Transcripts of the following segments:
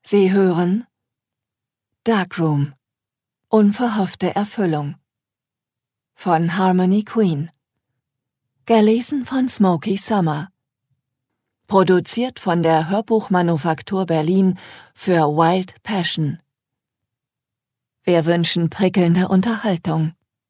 Sie hören Darkroom – Unverhoffte Erfüllung von Harmony Queen. Gelesen von Smoky Summer. Produziert von der Hörbuchmanufaktur Berlin für Wild Passion. Wir wünschen prickelnde Unterhaltung.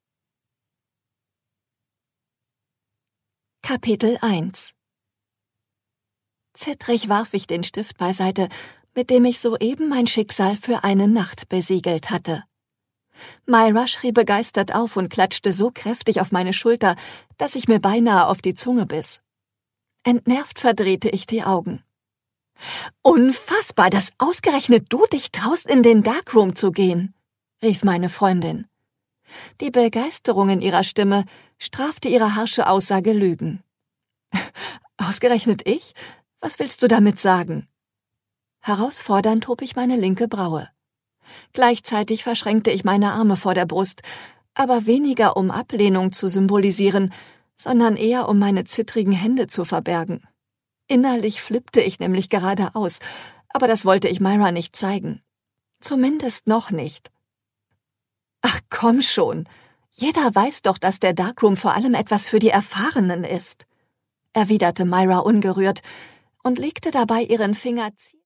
Kapitel 1. Zittrig warf ich den Stift beiseite, mit dem ich soeben mein Schicksal für eine Nacht besiegelt hatte. Myra schrie begeistert auf und klatschte so kräftig auf meine Schulter, dass ich mir beinahe auf die Zunge biss. Entnervt verdrehte ich die Augen. »Unfassbar, dass ausgerechnet du dich traust, in den Darkroom zu gehen«, rief meine Freundin. Die Begeisterung in ihrer Stimme strafte ihre harsche Aussage Lügen. »Ausgerechnet ich? Was willst du damit sagen?« Herausfordernd hob ich meine linke Braue. Gleichzeitig verschränkte ich meine Arme vor der Brust, aber weniger um Ablehnung zu symbolisieren, sondern eher um meine zittrigen Hände zu verbergen. Innerlich flippte ich nämlich geradeaus, aber das wollte ich Myra nicht zeigen. Zumindest noch nicht. »Ach komm schon, jeder weiß doch, dass der Darkroom vor allem etwas für die Erfahrenen ist«, erwiderte Myra ungerührt und legte dabei ihren Finger